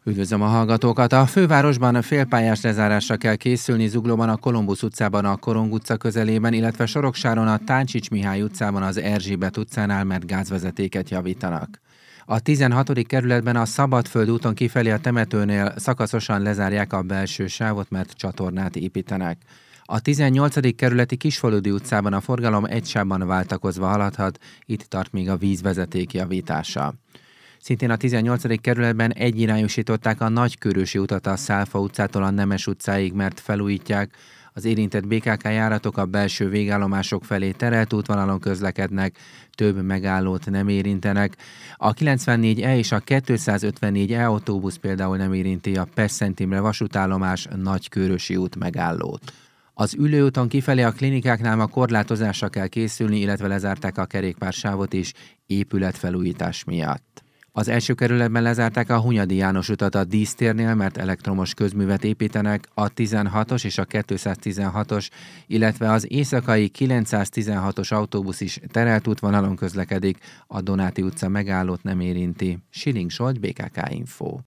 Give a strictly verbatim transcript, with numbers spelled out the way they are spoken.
Üdvözlöm a hallgatókat! A fővárosban a félpályás lezárásra kell készülni, Zuglóban a Kolumbusz utcában a Korong utca közelében, illetve Soroksáron a Táncsics Mihály utcában az Erzsébet utcánál, mert gázvezetéket javítanak. A tizenhatodik kerületben a Szabadföld úton kifelé a temetőnél szakaszosan lezárják a belső sávot, mert csatornát építenek. A tizennyolcadik kerületi Kisfaludy utcában a forgalom egy sávban váltakozva haladhat, itt tart még a vízvezeték javítása. Szintén a tizennyolcadik kerületben egyirányosították a Nagykőrösi utat a Szálfa utcától a Nemes utcáig, mert felújítják. Az érintett bé ká ká járatok a belső végállomások felé terelt útvonalon közlekednek, több megállót nem érintenek. A kilencvennégy E és a kétszázötvennégy E autóbusz például nem érinti a Pest-Szent Imre vasútállomás Nagykőrösi út megállót. Az Üllőúton kifelé a klinikáknál ma korlátozásra kell készülni, illetve lezárták a kerékpársávot is épületfelújítás miatt. Az első kerületben lezárták a Hunyadi János utat a dísztérnél, mert elektromos közművet építenek, a tizenhatos és a kétszáztizenhatos, illetve az éjszakai kilencszáztizenhatos autóbusz is terelt útvonalon közlekedik, a Donáti utca megállót nem érinti. Siling Zsolt, bé ká ká Info.